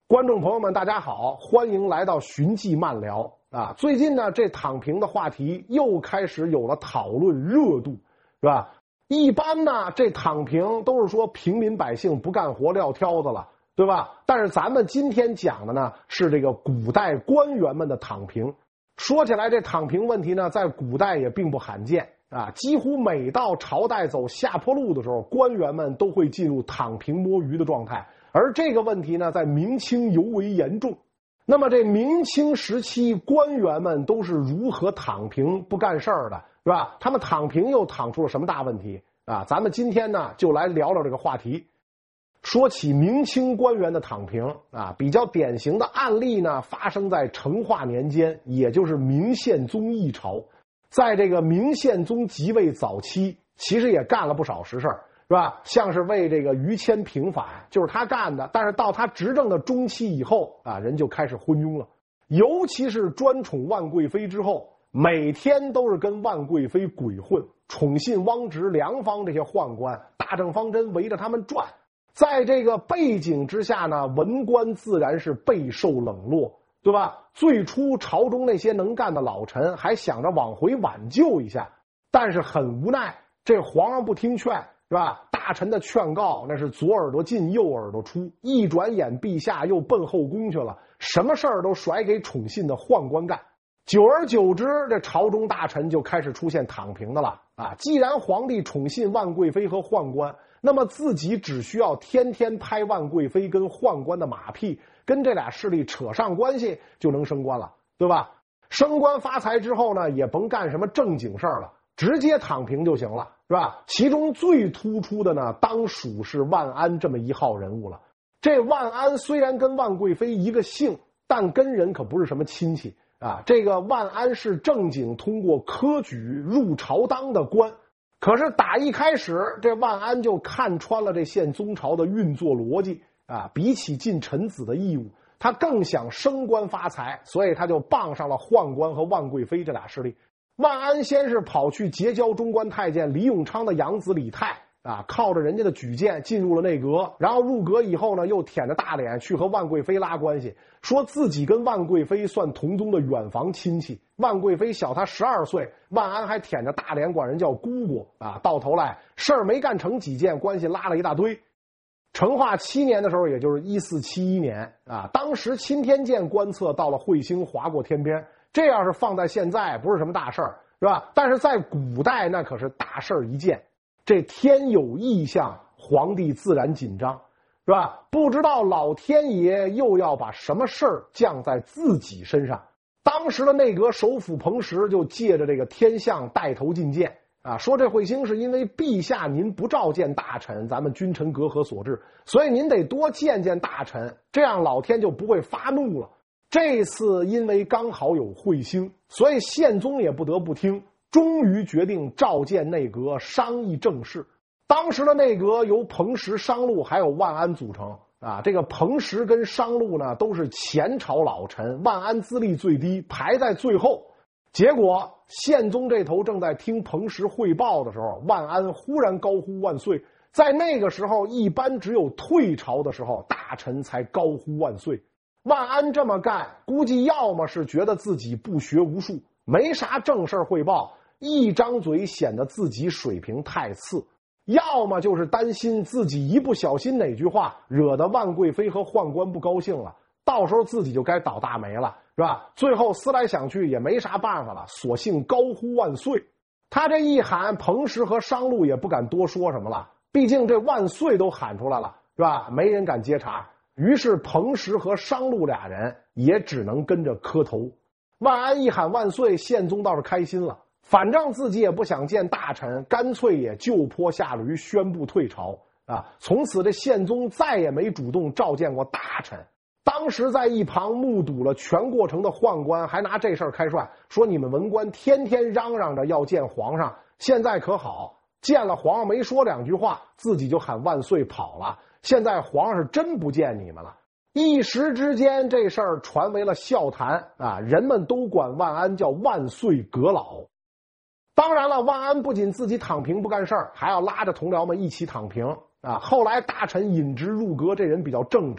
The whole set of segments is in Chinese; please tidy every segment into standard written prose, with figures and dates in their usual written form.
观众朋友们，大家好，欢迎来到寻迹漫聊啊！最近呢，这躺平的话题又开始有了讨论热度，是吧？一般呢，这躺平都是说平民百姓不干活撂挑子了，对吧？但是咱们今天讲的呢，是这个古代官员们的躺平。说起来，这躺平问题呢，在古代也并不罕见啊！几乎每到朝代走下坡路的时候，官员们都会进入躺平摸鱼的状态。而这个问题呢，在明清尤为严重。那么这明清时期，官员们都是如何躺平不干事儿的，是吧？他们躺平又躺出了什么大问题啊？咱们今天呢，就来聊聊这个话题。说起明清官员的躺平啊，比较典型的案例呢，发生在成化年间，也就是明宪宗一朝。在这个明宪宗即位早期，其实也干了不少实事儿。是吧？像是为这个于谦平反，就是他干的。但是到他执政的中期以后啊，人就开始昏庸了。尤其是专宠万贵妃之后，每天都是跟万贵妃鬼混，宠信汪直、梁方这些宦官，大政方针围着他们转。在这个背景之下呢，文官自然是备受冷落，对吧？最初朝中那些能干的老臣还想着往回挽救一下，但是很无奈，这皇上不听劝。是吧？大臣的劝告那是左耳朵进右耳朵出，一转眼陛下又奔后宫去了，什么事儿都甩给宠信的宦官干。久而久之，这朝中大臣就开始出现躺平的了啊！既然皇帝宠信万贵妃和宦官，那么自己只需要天天拍万贵妃跟宦官的马屁，跟这俩势力扯上关系，就能升官了，对吧？升官发财之后呢，也甭干什么正经事儿了，直接躺平就行了，是吧？其中最突出的呢，当属是万安这么一号人物了。这万安虽然跟万贵妃一个姓，但跟人可不是什么亲戚啊。这个万安是正经通过科举入朝当的官，可是打一开始，这万安就看穿了这现宗朝的运作逻辑啊。比起尽臣子的义务，他更想升官发财，所以他就傍上了宦官和万贵妃这俩势力。万安先是跑去结交中官太监李永昌的养子李泰啊，靠着人家的举荐进入了内阁，然后入阁以后呢，又舔着大脸去和万贵妃拉关系，说自己跟万贵妃算同宗的远房亲戚，万贵妃小他12岁，万安还舔着大脸管人叫姑姑啊，到头来事儿没干成几件，关系拉了一大堆。成化7年的时候，也就是1471年啊，当时钦天监观测到了彗星划过天边，这要是放在现在不是什么大事儿，是吧？但是在古代那可是大事儿一件，这天有异象，皇帝自然紧张，是吧？不知道老天爷又要把什么事儿降在自己身上。当时的内阁首辅彭实就借着这个天象带头进谏啊，说这彗星是因为陛下您不召见大臣，咱们君臣隔阂所致，所以您得多见见大臣，这样老天就不会发怒了。这次因为刚好有彗星，所以宪宗也不得不听，终于决定召见内阁商议政事。当时的内阁由彭实、商禄还有万安组成啊。这个彭实跟商禄呢都是前朝老臣，万安资历最低，排在最后。结果宪宗这头正在听彭实汇报的时候，万安忽然高呼万岁。在那个时候，一般只有退朝的时候，大臣才高呼万岁。万安这么干，估计要么是觉得自己不学无术，没啥正事汇报，一张嘴显得自己水平太次，要么就是担心自己一不小心哪句话惹得万贵妃和宦官不高兴了，到时候自己就该倒大霉了，是吧？最后思来想去也没啥办法了，索性高呼万岁。他这一喊，彭实和商禄也不敢多说什么了，毕竟这万岁都喊出来了，是吧？没人敢接茬。于是彭实和商禄俩人也只能跟着磕头。万安一喊万岁，宪宗倒是开心了，反正自己也不想见大臣，干脆也就坡下驴，宣布退朝啊。从此这宪宗再也没主动召见过大臣。当时在一旁目睹了全过程的宦官还拿这事儿开涮，说你们文官天天嚷嚷着要见皇上，现在可好，见了皇上没说两句话，自己就喊万岁跑了。现在皇上是真不见你们了。一时之间，这事儿传为了笑谈啊，人们都管万安叫万岁阁老。当然了，万安不仅自己躺平不干事儿，还要拉着同僚们一起躺平啊。后来大臣引职入阁，这人比较正直，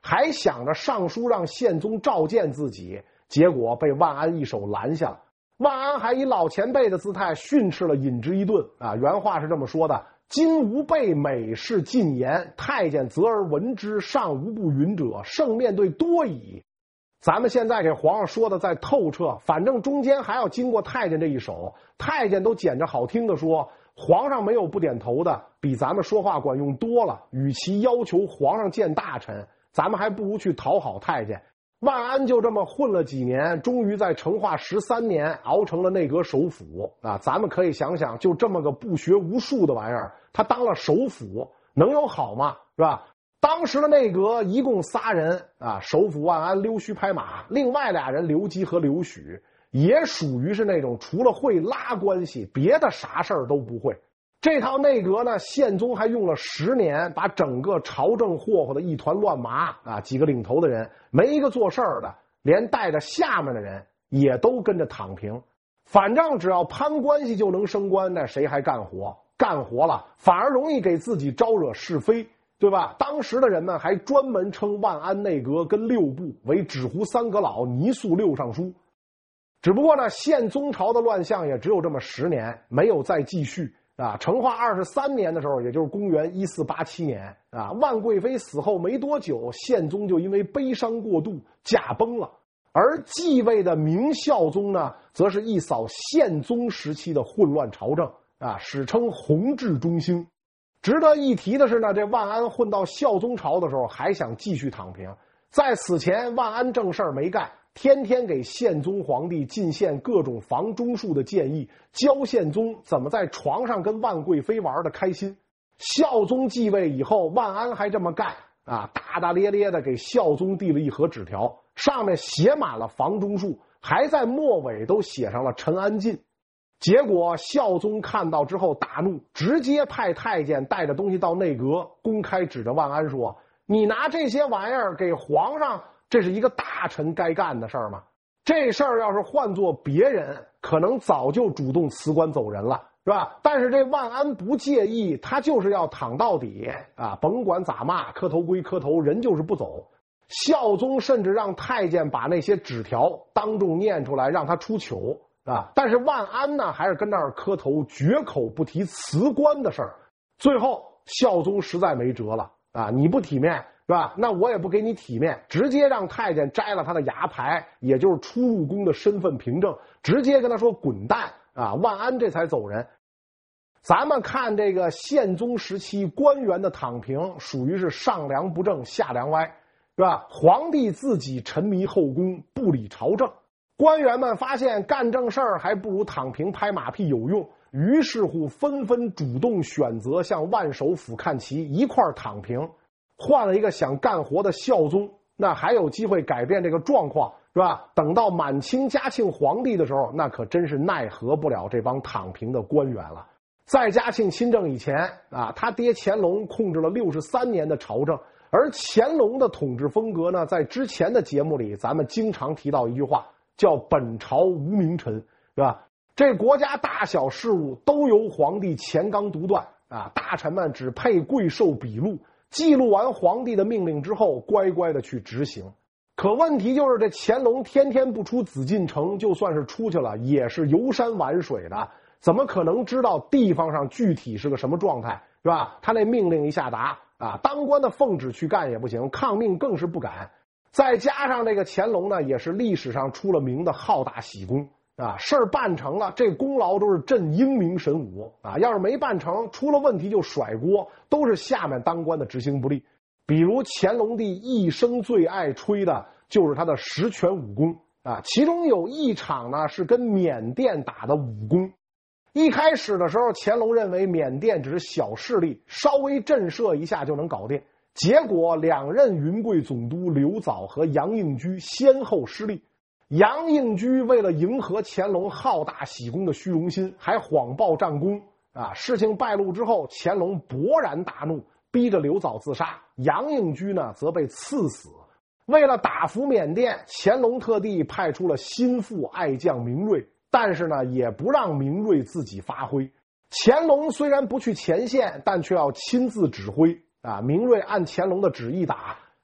还想着上书让宪宗召见自己，结果被万安一手拦下了。万安还以老前辈的姿态训斥了尹之一顿啊，原话是这么说的：今吾辈每事进言，太监择而闻之，尚无不允者，胜面对多矣。咱们现在给皇上说的再透彻，反正中间还要经过太监这一手，太监都捡着好听的说，皇上没有不点头的，比咱们说话管用多了。与其要求皇上见大臣，咱们还不如去讨好太监。万安就这么混了几年，终于在成化13年熬成了内阁首辅啊！咱们可以想想，就这么个不学无术的玩意儿，他当了首辅，能有好吗？是吧？当时的内阁一共仨人啊，首辅万安、溜须拍马，另外俩人刘基和刘许，也属于是那种除了会拉关系，别的啥事儿都不会。这套内阁呢，宪宗还用了10年，把整个朝政霍霍的一团乱麻啊！几个领头的人没一个做事儿的，连带着下面的人也都跟着躺平。反正只要攀关系就能升官，那谁还干活？干活了反而容易给自己招惹是非，对吧？当时的人们还专门称万安内阁跟6部为纸糊3阁老，泥塑6尚书。只不过呢，宪宗朝的乱象也只有这么10年，没有再继续啊。成化23年的时候，也就是公元1487年啊，万贵妃死后没多久，宪宗就因为悲伤过度驾崩了。而继位的明孝宗呢，则是一扫宪宗时期的混乱朝政啊，史称弘治中兴。值得一提的是呢，这万安混到孝宗朝的时候还想继续躺平，在此前万安正事儿没干，天天给宪宗皇帝进献各种防中术的建议，教宪宗怎么在床上跟万贵妃玩的开心。孝宗继位以后，万安还这么干啊，大大咧咧的给孝宗递了一盒纸条，上面写满了防中术，还在末尾都写上了陈安进。结果孝宗看到之后大怒，直接派太监带着东西到内阁，公开指着万安说：你拿这些玩意儿给皇上，这是一个大臣该干的事儿吗？这事儿要是换做别人，可能早就主动辞官走人了，是吧？但是这万安不介意，他就是要躺到底啊，甭管咋骂，磕头归磕头，人就是不走。孝宗甚至让太监把那些纸条当众念出来，让他出糗啊！但是万安呢，还是跟那儿磕头，绝口不提辞官的事儿。最后孝宗实在没辙了啊！你不体面是吧？那我也不给你体面，直接让太监摘了他的牙牌，也就是出入宫的身份凭证，直接跟他说滚蛋啊！万安这才走人。咱们看这个宪宗时期官员的躺平，属于是上梁不正下梁歪，是吧？皇帝自己沉迷后宫，不理朝政。官员们发现干正事儿还不如躺平拍马屁有用，于是乎纷纷主动选择向万首府看齐，一块儿躺平。换了一个想干活的孝宗，那还有机会改变这个状况，是吧？等到满清嘉庆皇帝的时候，那可真是奈何不了这帮躺平的官员了。在嘉庆亲政以前啊，他爹乾隆控制了63年的朝政，而乾隆的统治风格呢，在之前的节目里咱们经常提到一句话，叫本朝无名臣，是吧？这国家大小事务都由皇帝乾纲独断啊，大臣们只配跪受笔录，记录完皇帝的命令之后，乖乖的去执行。可问题就是这乾隆天天不出紫禁城，就算是出去了，也是游山玩水的，怎么可能知道地方上具体是个什么状态，是吧？他那命令一下达啊，当官的奉旨去干也不行，抗命更是不敢。再加上这个乾隆呢，也是历史上出了名的好大喜功啊，事儿办成了，这功劳都是朕英明神武啊，要是没办成，出了问题就甩锅，都是下面当官的执行不力。比如乾隆帝一生最爱吹的就是他的十全武功啊，其中有一场呢是跟缅甸打的武功。一开始的时候，乾隆认为缅甸只是小势力，稍微震慑一下就能搞定。结果两任云贵总督刘藻和杨应居先后失利。杨应居为了迎合乾隆好大喜功的虚荣心，还谎报战功啊！事情败露之后，乾隆勃然大怒，逼着刘藻自杀。杨应居呢，则被赐死。为了打服缅甸，乾隆特地派出了心腹爱将明瑞，但是呢，也不让明瑞自己发挥。乾隆虽然不去前线，但却要亲自指挥啊！明瑞按乾隆的旨意打，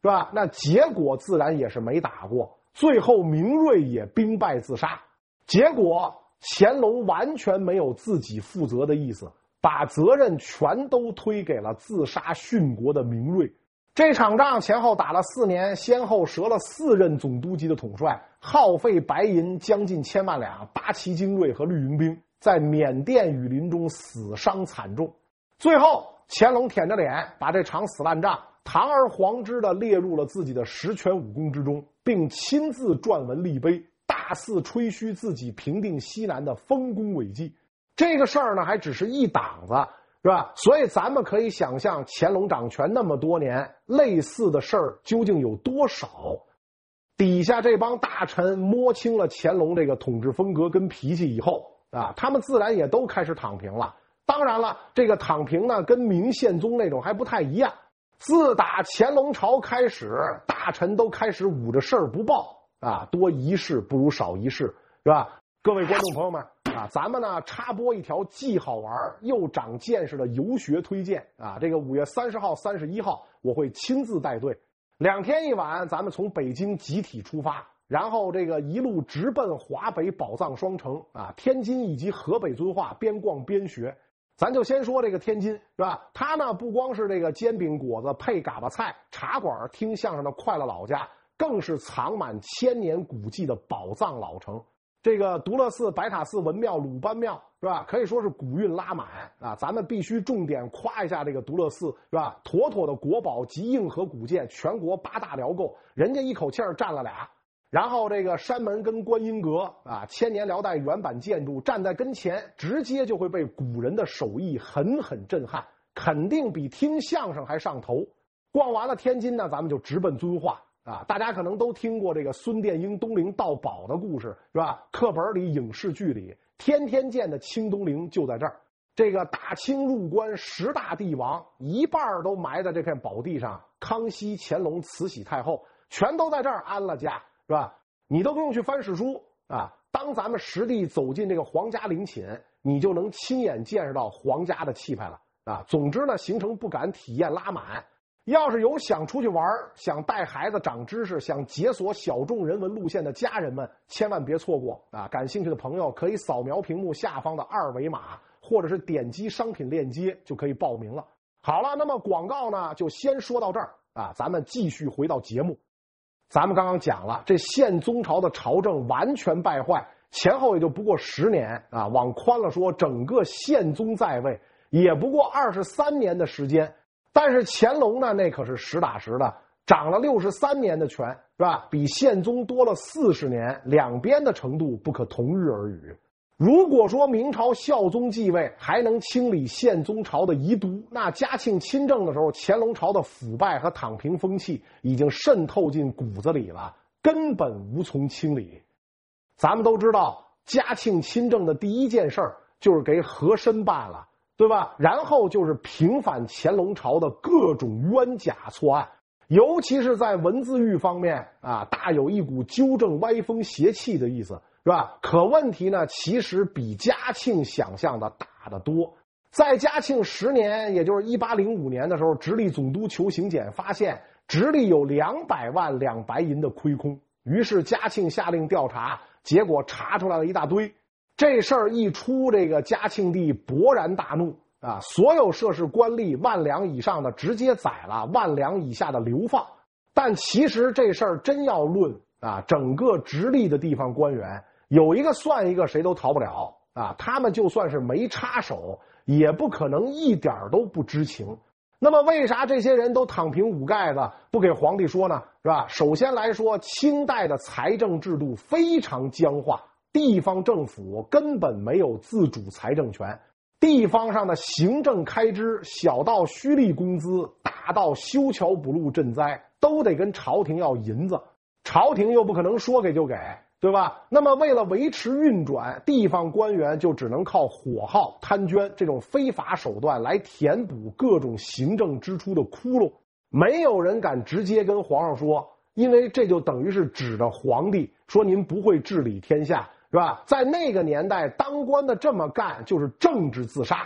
是吧？那结果自然也是没打过，最后明锐也兵败自杀。结果乾隆完全没有自己负责的意思，把责任全都推给了自杀殉国的明锐。这场仗前后打了4年，先后折了4任总督级的统帅，耗费白银将近1000万两，8旗精锐和绿营兵在缅甸雨林中死伤惨重。最后乾隆舔着脸把这场死烂仗堂而皇之地列入了自己的十全武功之中，并亲自撰文立碑，大肆吹嘘自己平定西南的丰功伟绩。这个事儿呢，还只是一档子，是吧？所以咱们可以想象，乾隆掌权那么多年，类似的事儿究竟有多少？底下这帮大臣摸清了乾隆这个统治风格跟脾气以后啊，他们自然也都开始躺平了。当然了，这个躺平呢，跟明宪宗那种还不太一样。自打乾隆朝开始，大臣都开始捂着事儿不报啊，多一事不如少一事，是吧？各位观众朋友们啊，咱们呢插播一条既好玩又长见识的游学推荐啊！这个5月30号、31号我会亲自带队，2天1晚，咱们从北京集体出发，然后这个一路直奔华北宝藏双城啊，天津以及河北遵化，边逛边学。咱就先说这个天津，是吧？它呢不光是这个煎饼果子配嘎巴菜，茶馆听相声的快乐老家，更是藏满1000年古迹的宝藏老城。这个独乐寺、白塔寺、文庙、鲁班庙，是吧？可以说是古韵拉满啊！咱们必须重点夸一下这个独乐寺，是吧？妥妥的国宝及硬核古建，全国8大辽构，人家一口气儿占了俩。然后这个山门跟观音阁啊，1000年辽代原版建筑，站在跟前，直接就会被古人的手艺狠狠震撼，肯定比听相声还上头。逛完了天津呢，咱们就直奔遵化啊！大家可能都听过这个孙殿英东陵盗宝的故事，是吧？课本里、影视剧里，天天见的清东陵就在这儿。这个大清入关10大帝王，一半都埋在这片宝地上，康熙、乾隆、慈禧太后全都在这儿安了家。是吧？你都不用去翻史书啊！当咱们实地走进这个皇家陵寝，你就能亲眼见识到皇家的气派了啊！总之呢，行程不敢体验拉满。要是有想出去玩、想带孩子长知识、想解锁小众人文路线的家人们，千万别错过啊！感兴趣的朋友可以扫描屏幕下方的2维码，或者是点击商品链接就可以报名了。好了，那么广告呢就先说到这儿啊，咱们继续回到节目。咱们刚刚讲了，这宪宗朝的朝政完全败坏，前后也就不过10年啊。往宽了说，整个宪宗在位也不过23年的时间。但是乾隆呢，那可是实打实的掌了63年的权，是吧？比宪宗多了40年，两边的程度不可同日而语。如果说明朝孝宗继位还能清理宪宗朝的遗毒，那嘉庆亲政的时候，乾隆朝的腐败和躺平风气已经渗透进骨子里了，根本无从清理。咱们都知道，嘉庆亲政的第一件事就是给和珅办了，对吧？然后就是平反乾隆朝的各种冤假错案，尤其是在文字狱方面啊，大有一股纠正歪风邪气的意思。是吧？可问题呢，其实比嘉庆想象的大得多。在嘉庆10年，也就是1805年的时候，直隶总督裘行俭发现直隶有200万两白银的亏空，于是嘉庆下令调查，结果查出来了一大堆。这事儿一出，这个嘉庆帝勃然大怒啊！所有涉事官吏1万两以上的直接宰了，1万两以下的流放。但其实这事儿真要论啊，整个直隶的地方官员，有一个算一个，谁都逃不了啊！他们就算是没插手，也不可能一点都不知情。那么为啥这些人都躺平捂盖子，不给皇帝说呢？是吧？首先来说，清代的财政制度非常僵化，地方政府根本没有自主财政权，地方上的行政开支，小到虚吏工资，大到修桥补路赈灾，都得跟朝廷要银子，朝廷又不可能说给就给，对吧？那么为了维持运转，地方官员就只能靠火耗、贪捐这种非法手段来填补各种行政支出的窟窿。没有人敢直接跟皇上说，因为这就等于是指着皇帝说您不会治理天下，是吧？在那个年代，当官的这么干就是政治自杀。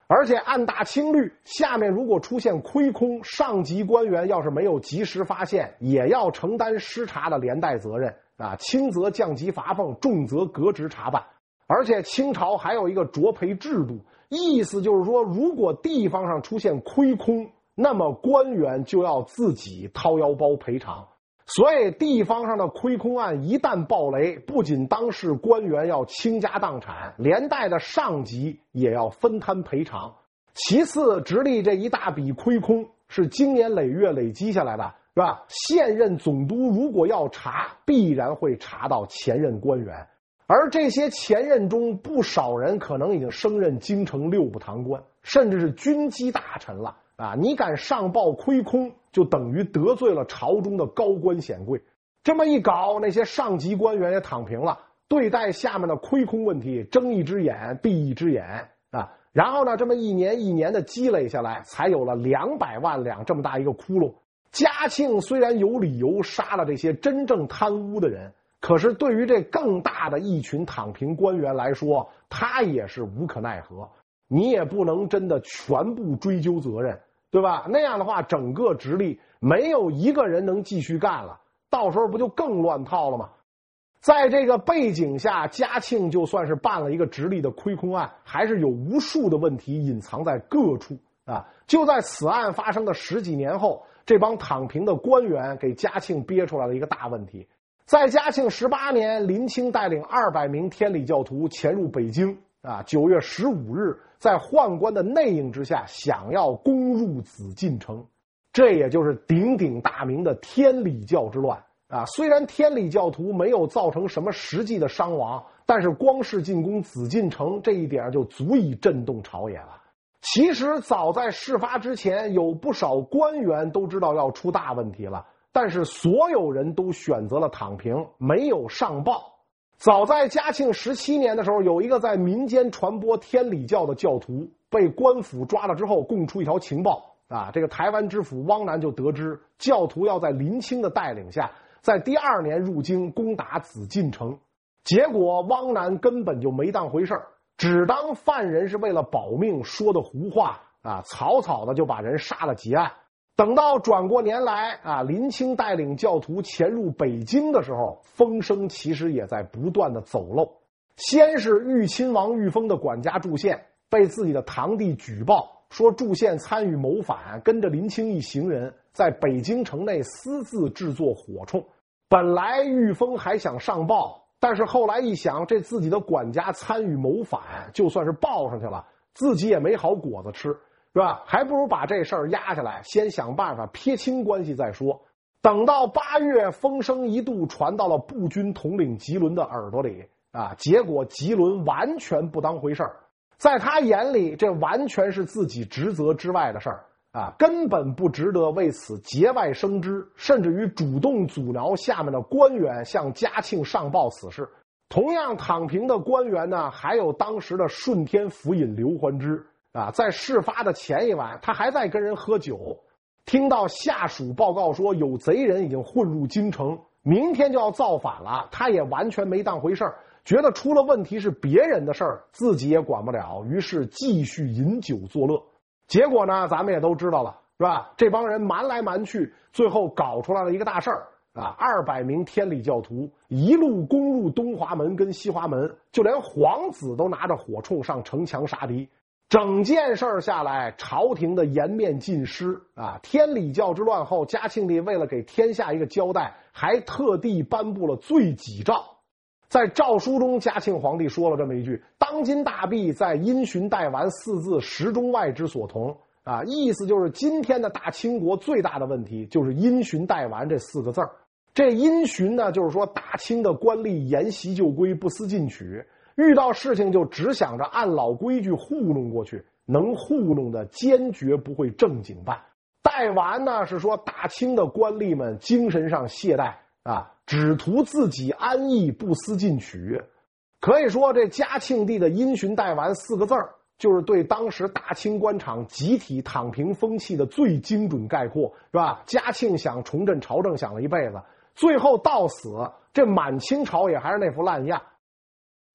而且按大清律，下面如果出现亏空，上级官员要是没有及时发现，也要承担失察的连带责任啊，轻则降级罚俸，重则革职查办。而且清朝还有一个卓赔制度，意思就是说，如果地方上出现亏空，那么官员就要自己掏腰包赔偿。所以地方上的亏空案一旦爆雷，不仅当事官员要倾家荡产，连带的上级也要分摊赔偿。其次，直隶这一大笔亏空是经年累月累积下来的，是吧？现任总督如果要查，必然会查到前任官员，而这些前任中不少人可能已经升任京城六部堂官，甚至是军机大臣了啊！你敢上报亏空，就等于得罪了朝中的高官显贵。这么一搞，那些上级官员也躺平了，对待下面的亏空问题睁一只眼闭一只眼啊！然后呢，这么一年一年的积累下来，才有了200万两这么大一个窟窿。嘉庆虽然有理由杀了这些真正贪污的人，可是对于这更大的一群躺平官员来说，他也是无可奈何。你也不能真的全部追究责任，对吧？那样的话，整个直隶没有一个人能继续干了，到时候不就更乱套了吗？在这个背景下，嘉庆就算是办了一个直隶的亏空案，还是有无数的问题隐藏在各处啊！就在此案发生的10几年后，这帮躺平的官员给嘉庆憋出来了一个大问题。在嘉庆18年，林清带领200名天理教徒潜入北京啊，9月15日，在宦官的内应之下，想要攻入紫禁城，这也就是鼎鼎大名的天理教之乱啊。虽然天理教徒没有造成什么实际的伤亡，但是光是进攻紫禁城这一点就足以震动朝野了。其实早在事发之前，有不少官员都知道要出大问题了，但是所有人都选择了躺平，没有上报。早在嘉庆17年的时候，有一个在民间传播天理教的教徒被官府抓了之后，供出一条情报啊，这个台湾知府汪南就得知教徒要在林清的带领下，在第2年入京攻打紫禁城。结果汪南根本就没当回事，只当犯人是为了保命说的胡话啊，草草的就把人杀了结案。等到转过年来啊，林清带领教徒潜入北京的时候，风声其实也在不断的走漏。先是豫亲王裕丰的管家祝宪被自己的堂弟举报，说祝宪参与谋反，跟着林清一行人在北京城内私自制作火铳。本来裕丰还想上报，但是后来一想，这自己的管家参与谋反，就算是报上去了，自己也没好果子吃，是吧？还不如把这事儿压下来，先想办法撇清关系再说。等到8月，风声一度传到了步军统领吉伦的耳朵里啊，结果吉伦完全不当回事儿，在他眼里，这完全是自己职责之外的事儿啊，根本不值得为此节外生枝，甚至于主动阻挠下面的官员向嘉庆上报此事。同样躺平的官员呢，还有当时的顺天府尹刘环之啊，在事发的前一晚，他还在跟人喝酒，听到下属报告说有贼人已经混入京城，明天就要造反了，他也完全没当回事儿，觉得出了问题是别人的事儿，自己也管不了，于是继续饮酒作乐。结果呢，咱们也都知道了，是吧？这帮人瞒来瞒去，最后搞出来了一个大事儿啊！200名天理教徒一路攻入东华门跟西华门，就连皇子都拿着火铳上城墙杀敌。整件事儿下来，朝廷的颜面尽失啊！天理教之乱后，嘉庆帝为了给天下一个交代，还特地颁布了罪己诏。在诏书中，嘉庆皇帝说了这么一句：“当今大弊在因循代完4字时中外之所同。”啊，意思就是今天的大清国最大的问题就是因循代完这4个字儿。这因循呢，就是说大清的官吏沿袭旧规，不思进取，遇到事情就只想着按老规矩糊弄过去，能糊弄的坚决不会正经办。代完呢，是说大清的官吏们精神上懈怠啊，只图自己安逸，不思进取。可以说这嘉庆帝的因循代完4个字儿，就是对当时大清官场集体躺平风气的最精准概括，是吧？嘉庆想重振朝政想了一辈子，最后到死，这满清朝也还是那副烂样。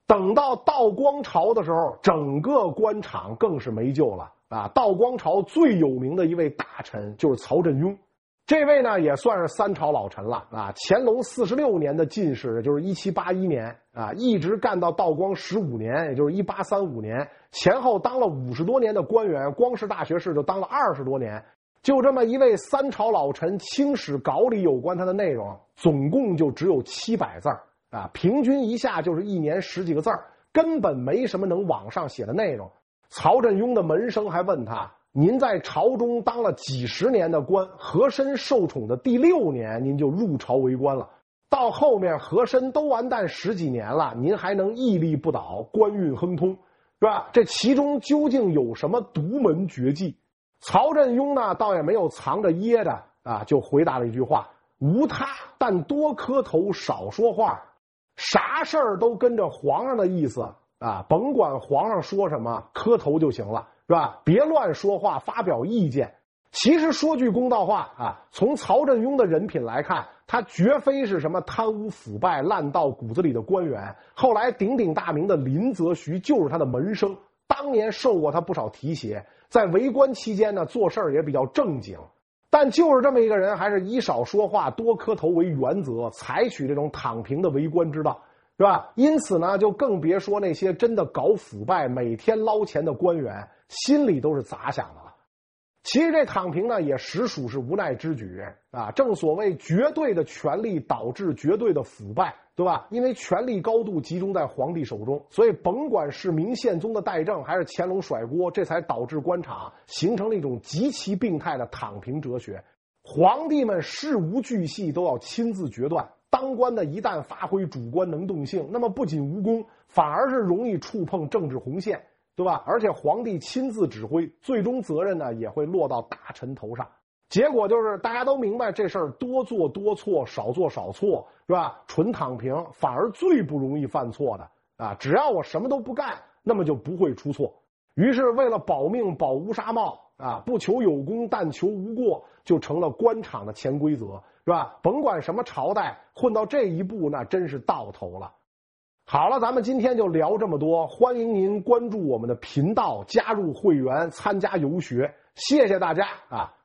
等到道光朝的时候，整个官场更是没救了啊！道光朝最有名的一位大臣就是曹振庸，这位呢也算是三朝老臣了啊！乾隆46年的进士，也就是1781年啊，一直干到道光15年，也就是1835年，前后当了50多年的官员，光是大学士就当了20多年。就这么一位三朝老臣，清史稿里有关他的内容，总共就只有700字啊，平均一下就是1年10几个字，根本没什么能往上写的内容。曹振庸的门生还问他：“您在朝中当了几十年的官，和珅受宠的第6年，您就入朝为官了。到后面和珅都完蛋10几年了，您还能屹立不倒，官运亨通，是吧？这其中究竟有什么独门绝技？”曹振庸呢，倒也没有藏着掖着啊，就回答了一句话：“无他，但多磕头，少说话。啥事儿都跟着皇上的意思啊，甭管皇上说什么，磕头就行了，是吧？别乱说话，发表意见。”其实说句公道话啊，从曹振庸的人品来看，他绝非是什么贪污腐败、烂到骨子里的官员。后来鼎鼎大名的林则徐就是他的门生，当年受过他不少提携。在为官期间呢，做事儿也比较正经。但就是这么一个人，还是以少说话多磕头为原则，采取这种躺平的为官之道，是吧？因此呢，就更别说那些真的搞腐败每天捞钱的官员，心里都是咋想的了。其实这躺平呢，也实属是无奈之举啊！正所谓绝对的权力导致绝对的腐败，对吧？因为权力高度集中在皇帝手中，所以甭管是明宪宗的代政，还是乾隆甩锅，这才导致官场形成了一种极其病态的躺平哲学。皇帝们事无巨细都要亲自决断，当官的一旦发挥主观能动性，那么不仅无功，反而是容易触碰政治红线，对吧？而且皇帝亲自指挥，最终责任呢也会落到大臣头上。结果就是大家都明白这事儿多做多错，少做少错，是吧？纯躺平反而最不容易犯错的啊！只要我什么都不干，那么就不会出错。于是为了保命保乌纱帽啊，不求有功，但求无过，就成了官场的潜规则，是吧？甭管什么朝代，混到这一步，那真是到头了。好了，咱们今天就聊这么多，欢迎您关注我们的频道，加入会员，参加游学，谢谢大家啊！